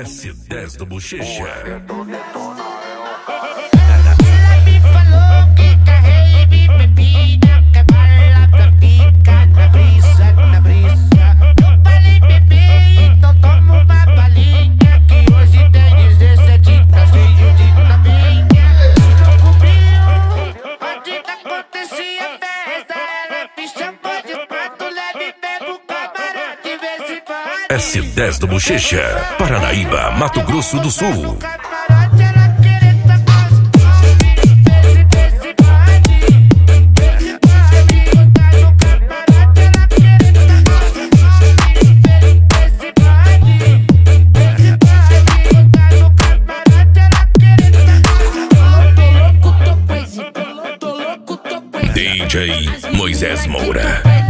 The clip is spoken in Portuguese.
S10 do Bochecha. Me falou que carrei bebida, que bala pra ficar na brisa, na brisa. Eu falei, bebê, então toma uma balinha, que hoje tem 17, tá cheio de novinha. Não cobriu, onde que acontecia festa, ela me chamou de prato leve, bebo camarada, de vez em quando. S10 do Bochecha, Paranaíba, Mato Grosso do Sul. DJ Moisés Moura.